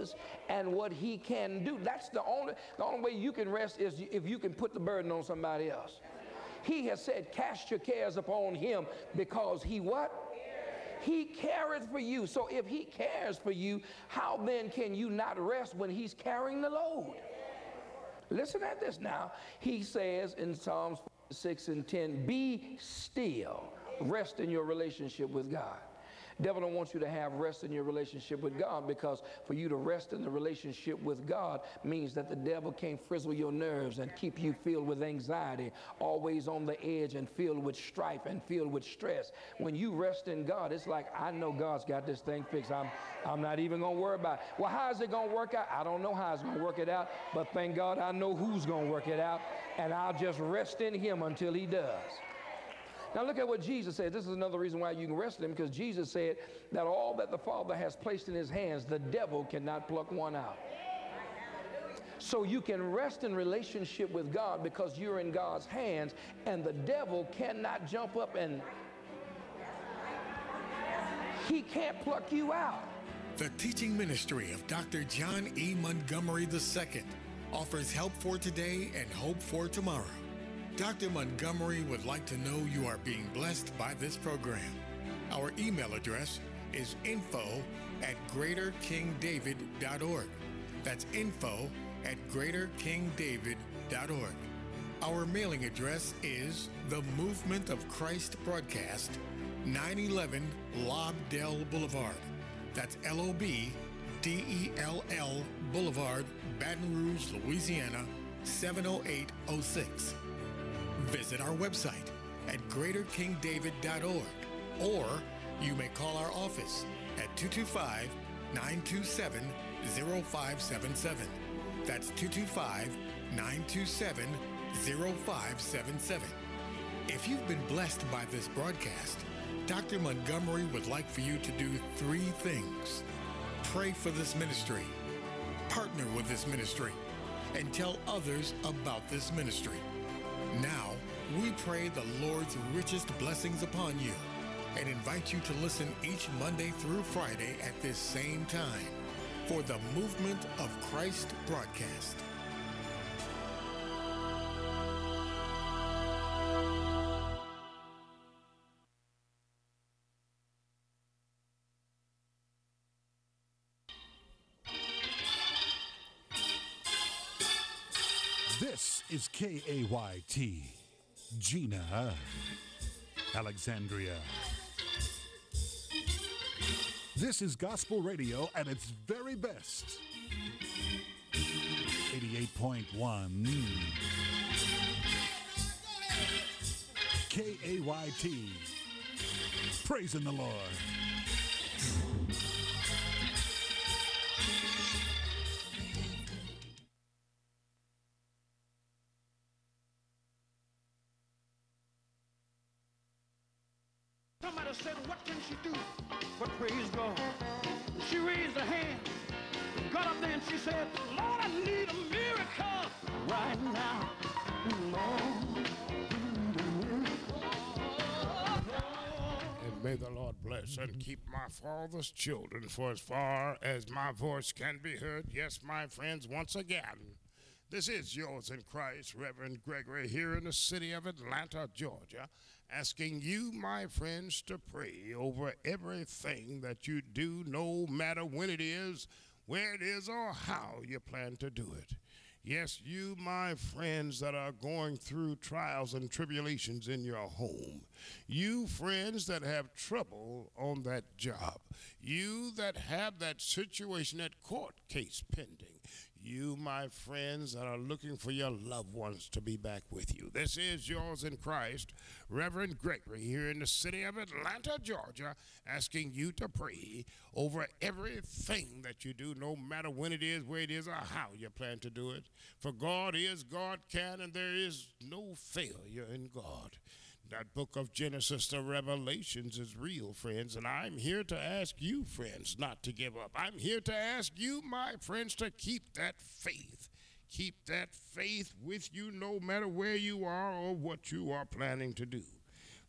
is and what he can do. That's the only way you can rest is if you can put the burden on somebody else. He has said, cast your cares upon him because he what? He careth for you. So if he cares for you, how then can you not rest when he's carrying the load? Listen at this now. He says in Psalms 6 and 10, be still. Rest in your relationship with God. Devil don't want you to have rest in your relationship with God, because for you to rest in the relationship with God means that the devil can't frizzle your nerves and keep you filled with anxiety, always on the edge and filled with strife and filled with stress. When you rest in God, it's like, I know God's got this thing fixed. I'm not even going to worry about it. Well, how is it going to work out? I don't know how it's going to work it out, but thank God I know who's going to work it out, and I'll just rest in him until he does. Now look at what Jesus said. This is another reason why you can rest in him, because Jesus said that all that the Father has placed in his hands, the devil cannot pluck one out. So you can rest in relationship with God because you're in God's hands, and the devil cannot jump up and he can't pluck you out. The teaching ministry of Dr. John E. Montgomery II offers help for today and hope for tomorrow. Dr. Montgomery would like to know you are being blessed by this program. Our email address is info@greaterkingdavid.org. That's info@greaterkingdavid.org. Our mailing address is The Movement of Christ Broadcast, 911 Lobdell Boulevard. That's LOBDELL Boulevard, Baton Rouge, Louisiana, 70806. Visit our website at greaterkingdavid.org, or you may call our office at 225-927-0577. That's 225-927-0577. If you've been blessed by this broadcast, Dr. Montgomery would like for you to do 3 things. Pray for this ministry, partner with this ministry, and tell others about this ministry. Now, we pray the Lord's richest blessings upon you and invite you to listen each Monday through Friday at this same time for the Movement of Christ broadcast. This is KAYT, Gina, Alexandria. This is gospel radio at its very best. 88.1 KAYT. Praising the Lord. Somebody said, what can she do but praise God? She raised her hand, got up there and she said, Lord, I need a miracle right now. Lord. And may the Lord bless and keep my father's children for as far as my voice can be heard. Yes, my friends, once again, this is yours in Christ, Reverend Gregory, here in the city of Atlanta, Georgia, asking you, my friends, to pray over everything that you do, no matter when it is, where it is, or how you plan to do it. Yes, you, my friends, that are going through trials and tribulations in your home. You, friends, that have trouble on that job. You that have that situation, that court case pending. You, my friends, that are looking for your loved ones to be back with you. This is yours in Christ, Reverend Gregory, here in the city of Atlanta, Georgia, asking you to pray over everything that you do, no matter when it is, where it is, or how you plan to do it. For God is, God can, and there is no failure in God. That book of Genesis to Revelations is real, friends, and I'm here to ask you, friends, not to give up. I'm here to ask you, my friends, to keep that faith. Keep that faith with you no matter where you are or what you are planning to do.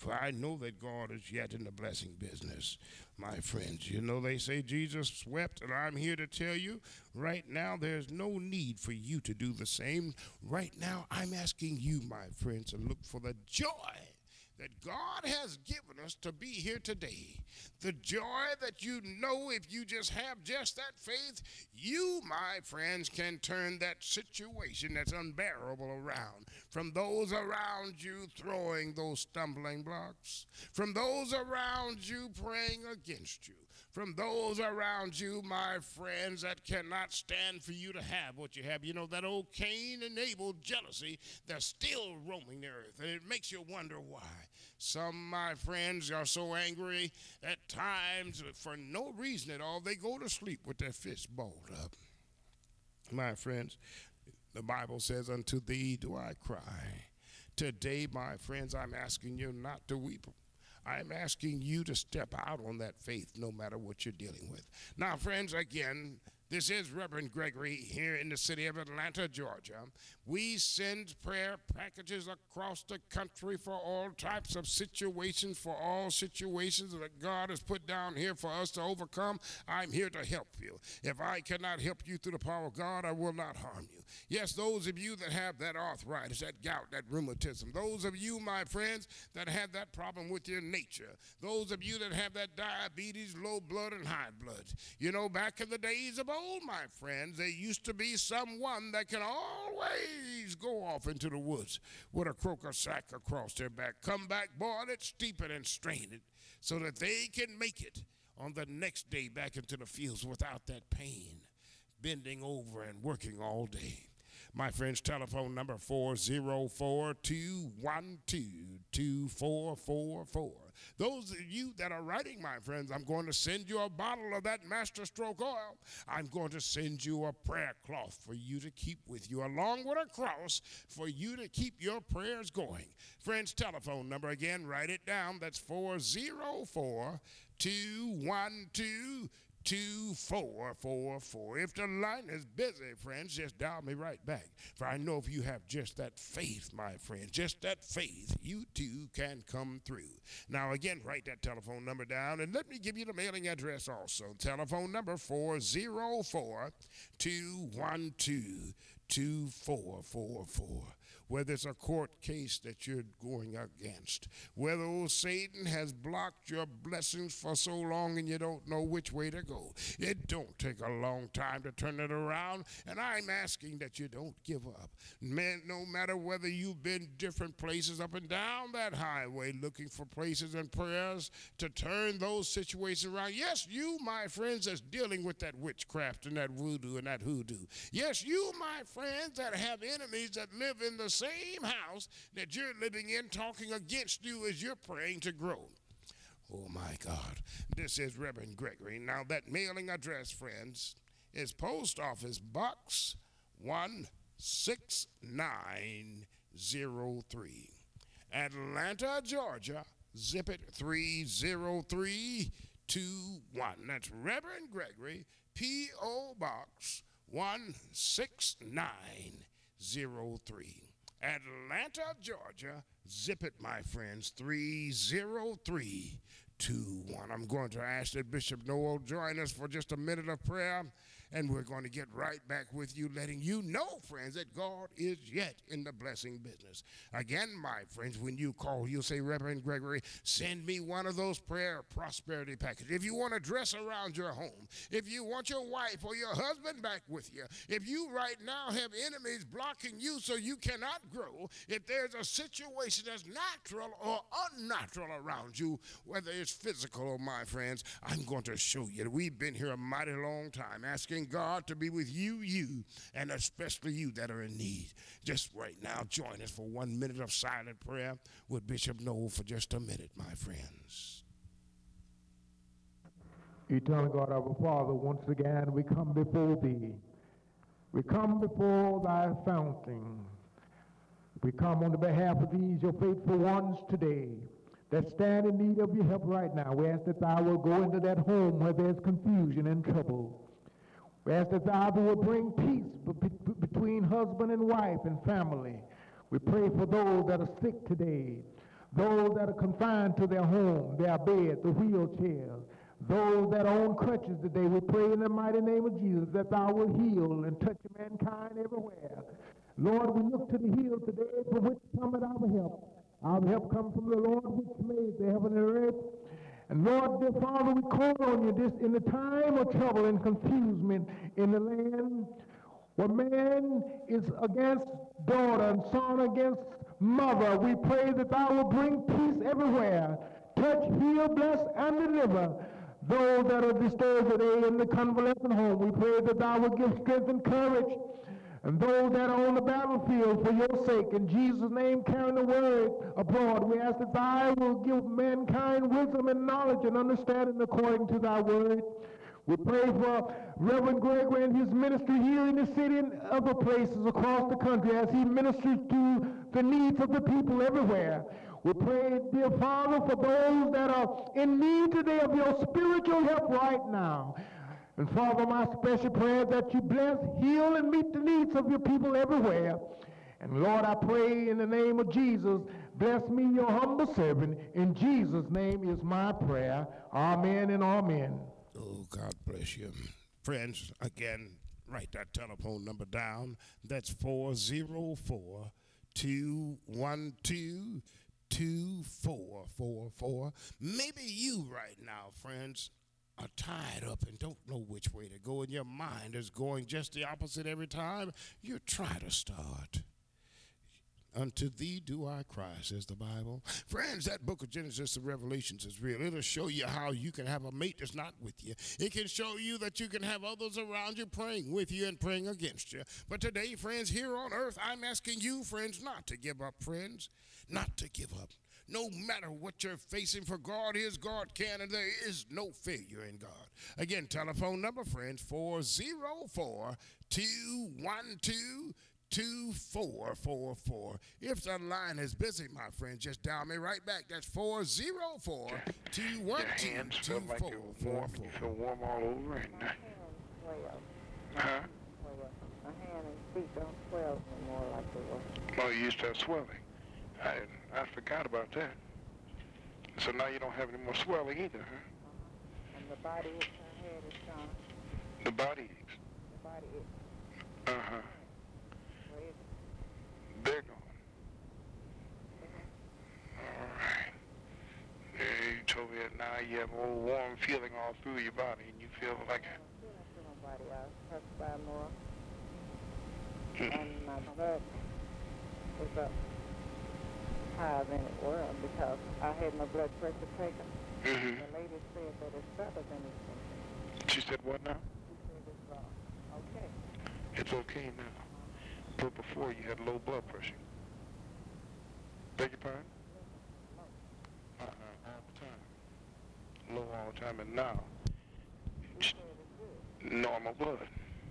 for I know that God is yet in the blessing business. My friends, you know they say Jesus wept, and I'm here to tell you right now there's no need for you to do the same. Right now I'm asking you, my friends, to look for the joy that God has given us to be here today. The joy that you know if you just have just that faith, you, my friends, can turn that situation that's unbearable around. From those around you throwing those stumbling blocks, from those around you praying against you, from those around you, my friends, that cannot stand for you to have what you have. You know, that old Cain and Abel jealousy, they're still roaming the earth, and it makes you wonder why. Some, my friends, are so angry at times for no reason at all, they go to sleep with their fists balled up. My friends, the Bible says, unto thee do I cry. Today, my friends, I'm asking you not to weep. I'm asking you to step out on that faith no matter what you're dealing with. Now, friends, again, this is Reverend Gregory here in the city of Atlanta, Georgia. We send prayer packages across the country for all types of situations, for all situations that God has put down here for us to overcome. I'm here to help you. If I cannot help you through the power of God, I will not harm you. Yes, those of you that have that arthritis, that gout, that rheumatism, those of you, my friends, that have that problem with your nature, those of you that have that diabetes, low blood, and high blood. You know, back in the days of old, my friends, there used to be someone that can always go off into the woods with a croaker sack across their back, come back, boil it, steep it, and strain it so that they can make it on the next day back into the fields without that pain, bending over and working all day. My friend's telephone number 404-212-2444. Those of you that are writing, my friends, I'm going to send you a bottle of that Master Stroke oil. I'm going to send you a prayer cloth for you to keep with you, along with a cross for you to keep your prayers going. Friend's telephone number, again, write it down. That's 404-212-2444. If the line is busy, friends, just dial me right back. For I know if you have just that faith, my friend, just that faith, you too can come through. Now, again, write that telephone number down, and let me give you the mailing address also. Telephone number 404-212-2444. Whether it's a court case that you're going against, whether old Satan has blocked your blessings for so long and you don't know which way to go. It don't take a long time to turn it around, and I'm asking that you don't give up. Man, no matter whether you've been different places up and down that highway looking for places and prayers to turn those situations around. Yes, you, my friends, that's dealing with that witchcraft and that voodoo and that hoodoo. Yes, you, my friends, that have enemies that live in the same house that you're living in, talking against you as you're praying to grow. Oh my God, this is Reverend Gregory. Now that mailing address, friends, is Post Office Box 16903, Atlanta, Georgia, zip it 30321. That's Reverend Gregory, P.O. Box 16903. Atlanta, Georgia, zip it, my friends, 30321. I'm going to ask that Bishop Noel join us for just a minute of prayer, and we're going to get right back with you, letting you know, friends, that God is yet in the blessing business. Again, my friends, when you call, you'll say, Reverend Gregory, send me one of those prayer prosperity packages. If you want to dress around your home, if you want your wife or your husband back with you, if you right now have enemies blocking you so you cannot grow, if there's a situation that's natural or unnatural around you, whether it's physical or my friends, I'm going to show you. We've been here a mighty long time asking God to be with you, and especially you that are in need. Just right now, join us for 1 minute of silent prayer with Bishop Noel for just a minute, my friends. Eternal God, our Father, once again we come before Thee. We come before Thy fountain. We come on the behalf of these, your faithful ones today, that stand in need of your help right now. We ask that Thou will go into that home where there's confusion and trouble. We ask that Thou will bring peace between husband and wife and family. We pray for those that are sick today, those that are confined to their home, their bed, the wheelchairs, those that are on crutches today. We pray in the mighty name of Jesus that thou will heal and touch mankind everywhere. Lord, we look to the hill today from which cometh our help. Our help comes from the Lord which made the heaven and earth. And Lord, dear Father, we call on you this in the time of trouble and confusion in the land where man is against daughter and son against mother. We pray that thou will bring peace everywhere. Touch, heal, bless, and deliver those that are disturbed today in the convalescent home. We pray that thou will give strength and courage, and those that are on the battlefield for your sake, in Jesus' name, carrying the word abroad, we ask that thou will give mankind wisdom and knowledge and understanding according to thy word. We pray for Reverend Gregory and his ministry here in the city and other places across the country as he ministers to the needs of the people everywhere. We pray, dear Father, for those that are in need today of your spiritual help right now. And Father, my special prayer that you bless, heal, and meet the needs of your people everywhere. And Lord, I pray in the name of Jesus, bless me, your humble servant. In Jesus' name is my prayer. Amen and amen. Oh, God bless you. Friends, again, write that telephone number down. That's 404-212-2444. Maybe you right now, friends, are tied up and don't know which way to go, and your mind is going just the opposite every time you try to start. Unto thee do I cry, says the Bible. Friends, that book of Genesis and Revelations is real. It'll show you how you can have a mate that's not with you. It can show you that you can have others around you praying with you and praying against you. But today, friends, here on earth, I'm asking you, friends, not to give up, friends. Not to give up. No matter what you're facing, for God is, God can, and there is no failure in God. Again, telephone number, friends, 404-212-2444. If the line is busy, my friend, just dial me right back. That's 404-212-2444. You feel warm all over, and My hand and feet don't swell anymore like they were. Oh, you used to have swelling. I forgot about that. So now you don't have any more swelling either, huh? And the body aches my head is gone. The body aches. The body aches. Uh-huh. Where is it? They're gone. All right. Yeah, you told me that now you have a little warm feeling all through your body, and you feel like I don't feel it through my body. I perspire more. And my blood was up higher than it was because I had my blood pressure taken. Mm-hmm. The lady said that it's better than it's been. She said what now? She said it's okay. It's okay now. But before you had low blood pressure. Beg your pardon? All the time. Low all the time, and now She said it's good. normal blood.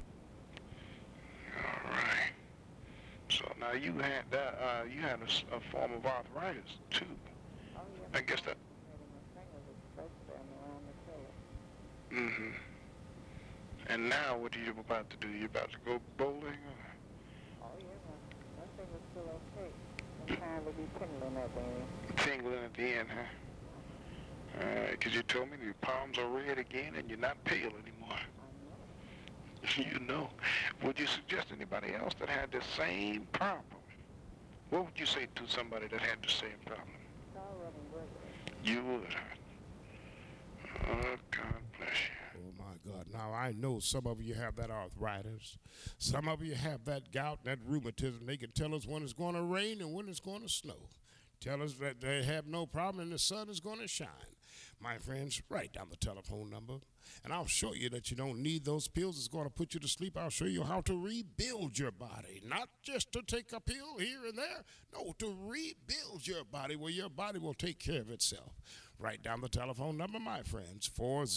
All right. So now you had that. You had a form of arthritis too. Oh, yeah. I guess that. My fingers, especially around the shoulder. Mm-hmm. And now what are you about to do? You about to go bowling? Or? Oh, yeah. My finger's still okay. Sometimes it'll be tingling at the end. Tingling at the end, huh? Because you told me your palms are red again and you're not pale anymore. You know. Would you suggest anybody else that had the same problem? What would you say to somebody that had the same problem? Call Reverend Gregory. You would, huh? Oh, God bless you. Oh, my God. Now, I know some of you have that arthritis. Some of you have that gout, that rheumatism. They can tell us when it's going to rain and when it's going to snow. Tell us that they have no problem and the sun is going to shine. My friends, write down the telephone number, and I'll show you that you don't need those pills. It's going to put you to sleep. I'll show you how to rebuild your body, not just to take a pill here and there. No, to rebuild your body where your body will take care of itself. Write down the telephone number, my friends,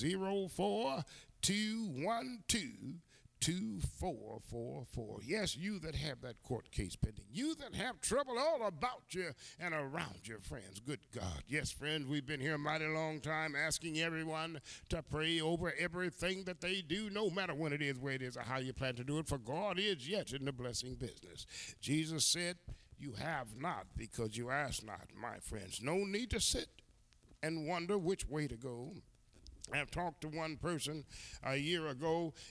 404-212-2444. Yes, you that have that court case pending. You that have trouble all about you and around your friends. Good God. Yes, friends, we've been here a mighty long time asking everyone to pray over everything that they do, no matter when it is, where it is, or how you plan to do it, for God is yet in the blessing business. Jesus said, You have not because you ask not, my friends. No need to sit and wonder which way to go. I've talked to one person a year ago,